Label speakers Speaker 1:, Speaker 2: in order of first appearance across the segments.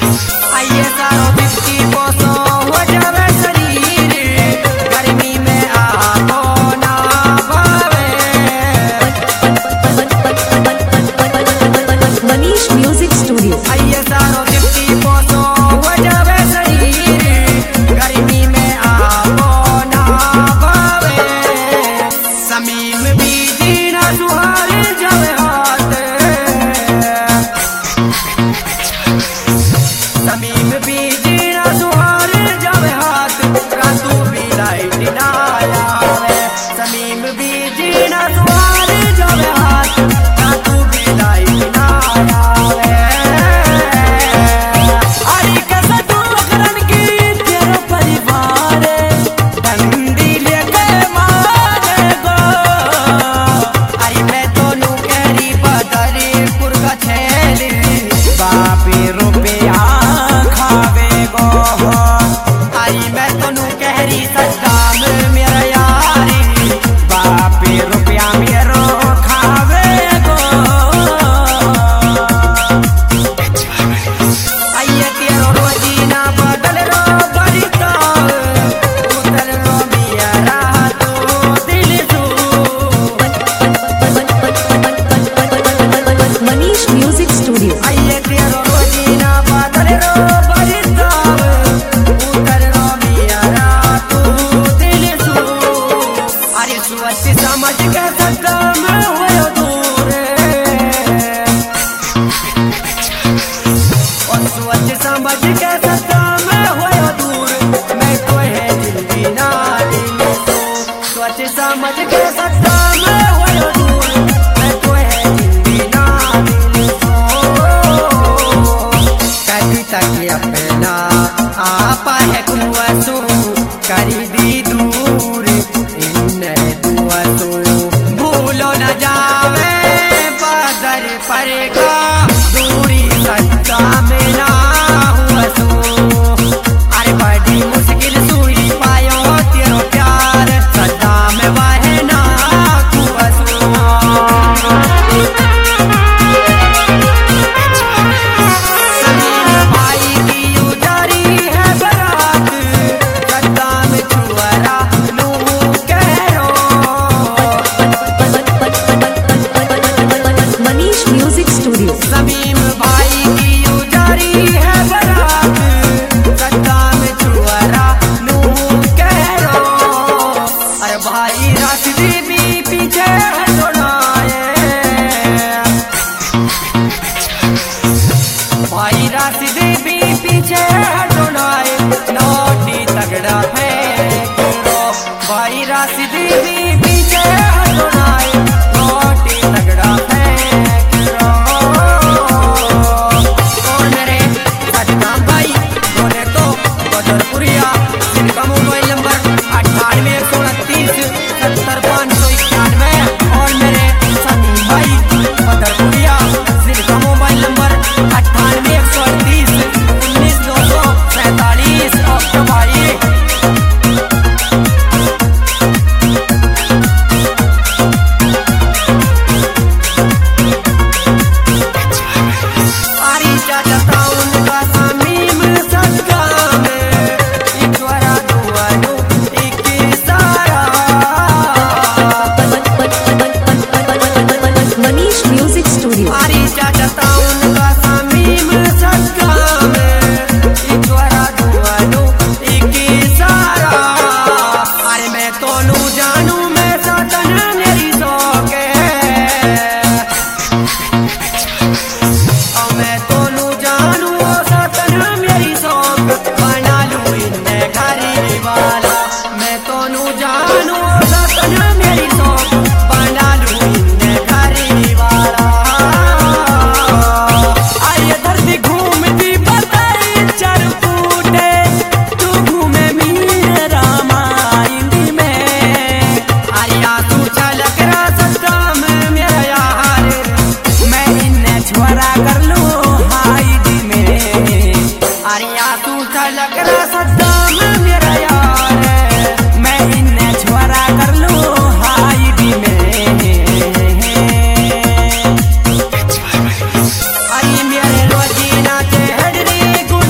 Speaker 1: आइए सारो बिस्की पोसो हो जावे शरीर, गर्मी में आपो ना भावे।
Speaker 2: Manish music studio.
Speaker 1: आइए सारो बिस्की पोसो हो जावे शरीर, गर्मी में आपो ना भावे। समीम बीजी ना सुहार जावे हाथ, समीम बीजी ना सुहार जावे हाथ, रातू भी लाइट ना आवे। समीम बीजी ना सुहार जावे हाथ, रातू भी लाइट ना आवे। अरे कैसे तू करन की तेरा परिवार, डंडी लेके मारे गो। अरे मैं तो नू कहरी बदरीपुर का छेली, बापी रुपया खावे गो। आई मैं तनु कहरी सद्दाम मेरा यारी, बापी रुपया मेरो खावे गो। आइए तेरो रोजीना बदल रो बरिता, उतर रो मेरा तो दिल तू।
Speaker 2: Manish music studio.
Speaker 1: आइए तेरो रोजीना बदल रो बरिता, उतर रो मेरा तो दिल तू। अरे सोच समझ के सद्दाम हुए दूर, और सोच समझ के सद्दाम हुए दूर, मैं तो है दिल भी ना दिल तो। सोच समझ के सद्दाम हुए दूर, मैं तो है दिल भी ना दिल तो। कभी तक अपना आपा है कुआसू, करी दी दूर इन दुआसू। भूलो न जावे बदर पर का, दूरी सच्चा में ना हुआसू। अरे बड़ी मुश्किल सुई पायो तेरो प्यार, सदा में वाहे ना हुआसू। समीम भाई की उजारी है बरात, सदा में छुअरा नू कहो।
Speaker 2: Manish music studio.
Speaker 1: समीम भाई की उजारी है बरात, सदा में छुअरा नू कहो। अरे भाई राशदी भी पीछे हटोड़ाए, भाई राशदी भी पीछे हटोड़ाए। नोटी तगड़ा फेंक रो, भाई राशदी भी पीछे हटोड़ाए। नोटी तगड़ा फेंक रो। और मेरे सद्दाम भाई बोले तो बदरपुरिया, जिनका मोबाइल नंबर 98 129 70 591। और मेरे समीम भाई बदरपुरिया, जिनका मोबाइल नंबर 98 138 19 247। अब भाई आरी चाचा उनका समीम सदका में, ईश्वरा दुआनु एक सारा।
Speaker 2: Manish music studio.
Speaker 1: आरी चाचा उनका समीम सदका में, ईश्वरा दुआनु एक सारा। अरे मैं तो नू जानू मैं सदन मेरी सौके, और मैं तो नू जानू सतन मेरी सौंग, बना लूं इन्ने घरी वाला। मैं तो नू जानू सतन मेरी सौंग, बना लूं इन्ने घरी वाला। आइए धरती घूमती बताई चर फूटे, तू घूमे मेरा माइंदी में। आया तू छलक रहा सद्दाम मेरा यार, मैं इन्ने छुअरा कर लूं हाइडी में। अरे तू छलक रहा सद्दाम मेरा यार, मैं इन्ने छुअरा कर लूं हाइडी में। अरे मेरे रोजीना चेहरे गुण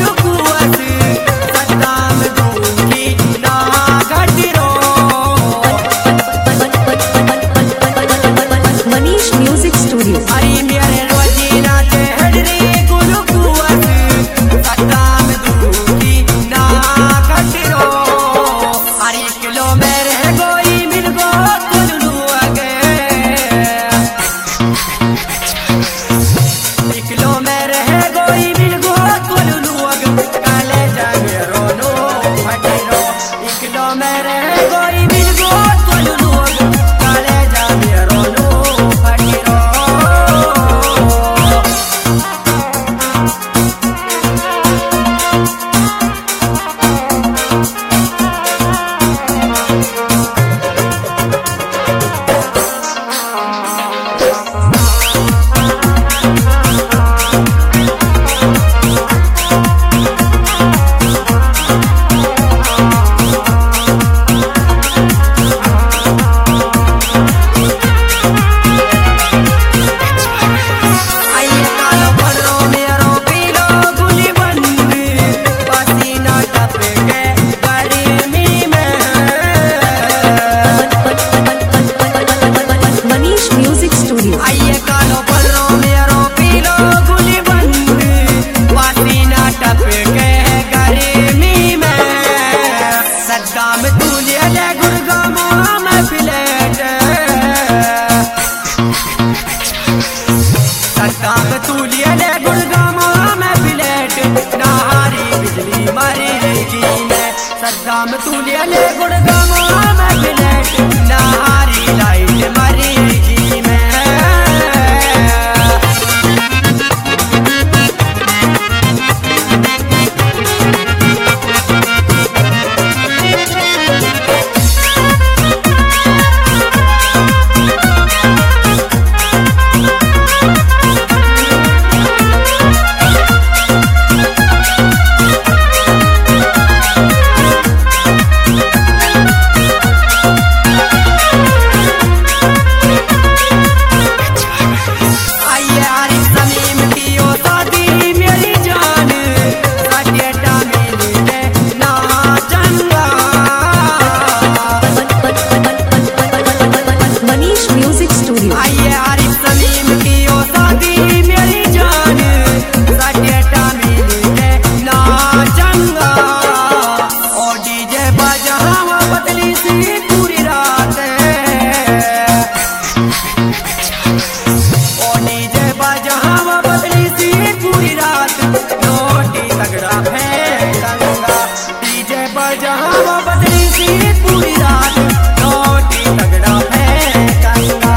Speaker 1: फेंकूंगा। डीजे बजावा बदली सी पूरी रात, नोटी तगड़ा फेंकूंगा।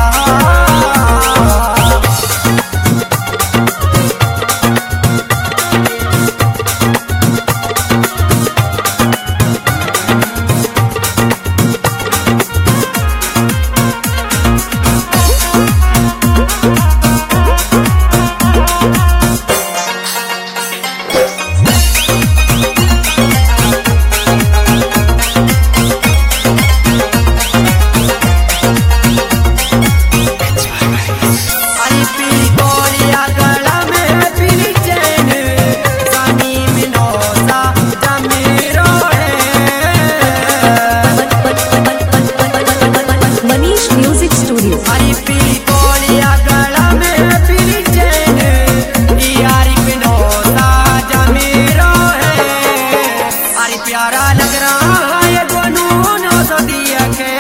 Speaker 1: प्यारा लग रहा है ये दोनों नौसदिया के,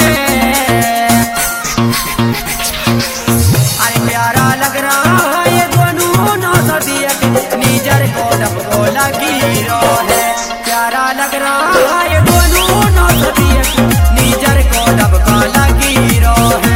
Speaker 1: अरे प्यारा लग रहा है ये दोनों नौसदिया के, नीजर को डबको लगी रो है। प्यारा लग रहा है ये दोनों नौसदिया के, नीजर को डबको लगी रो है।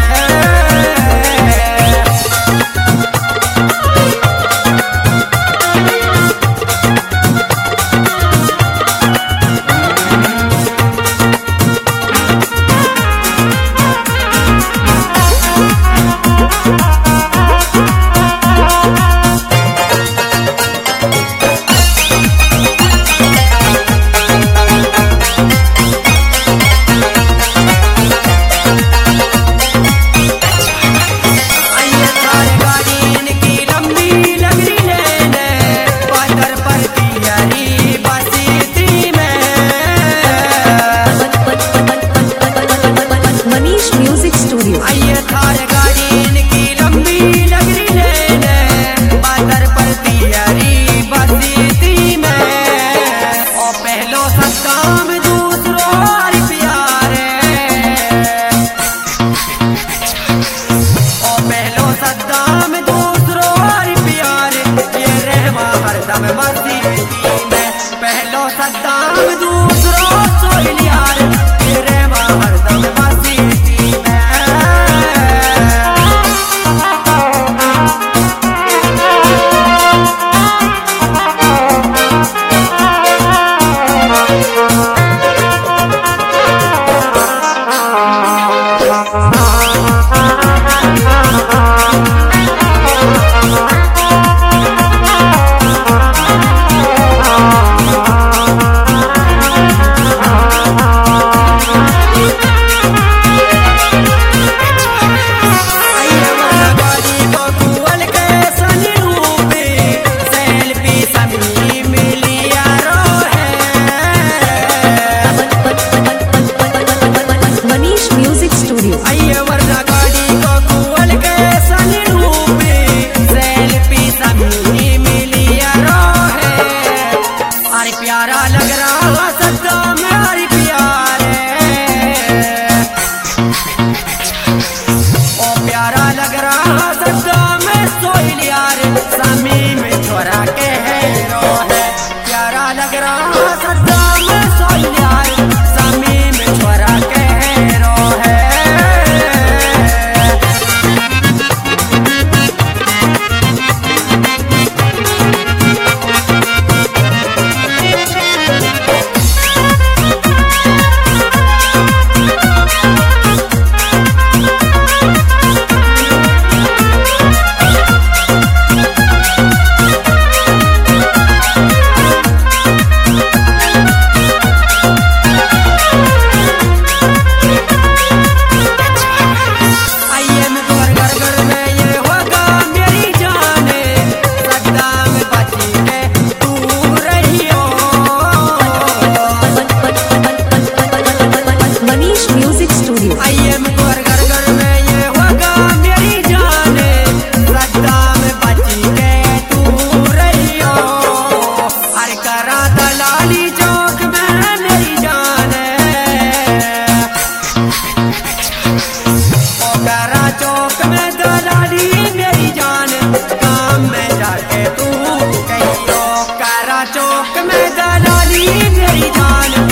Speaker 1: आइए थार गाड़ी इनकी लंबी लगरी लेने, बादर पर तियारी बसीती में। ओ पहलो सद्दाम दूसरो हर प्यारे, ओ पहलो सद्दाम दूसरो हर प्यारे, ये रहमा हरदम बसीती में। पहलो सद्दाम दूसरो सोहेल यार, ये रहमा हरदम बसीती में। आइए वरना गाड़ी को कुल के सनी रूपी, सेल्फी समी मिलिया रो है। अरे प्यारा लग रहा सदा में हर प्यारे, ओ प्यारा लग रहा सदा में सोहेल यार, समी में छोरा के है रो है। प्यारा लग रहा सदा में सोहेल यार, समी में छोरा के है रो है। चौक में मेरी जान